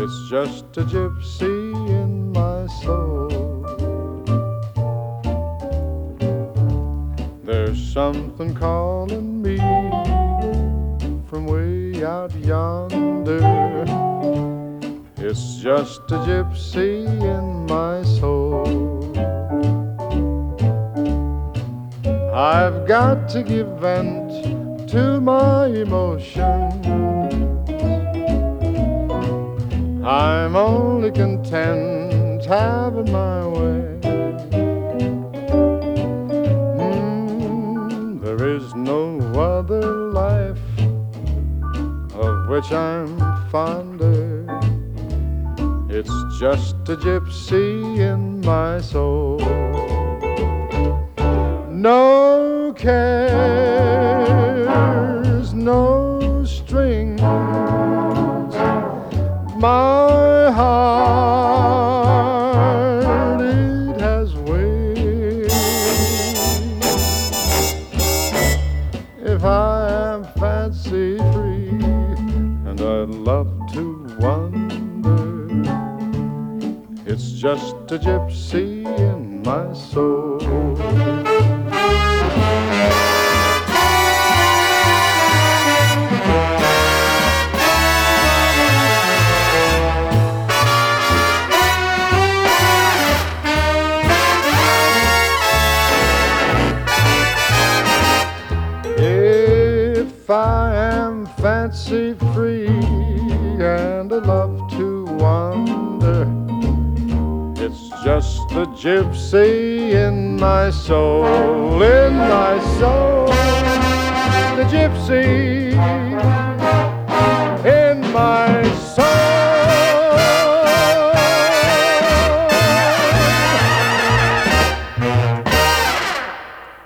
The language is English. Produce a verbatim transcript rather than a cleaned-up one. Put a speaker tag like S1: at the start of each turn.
S1: It's just a gypsy in my soul. There's something calling me from way out yonder. It's just a gypsy in my soul. I've got to give vent to my emotions. I'm only content having my way. Mm, there is no other life of which I'm fonder. It's just a gypsy in my soul. No cares, no strings. My heart, it has wings. If I am fancy free, and I'd love to wander, it's just a gypsy in my soul. If I am fancy free and I love to wander, it's just the gypsy in my soul, in my soul, the gypsy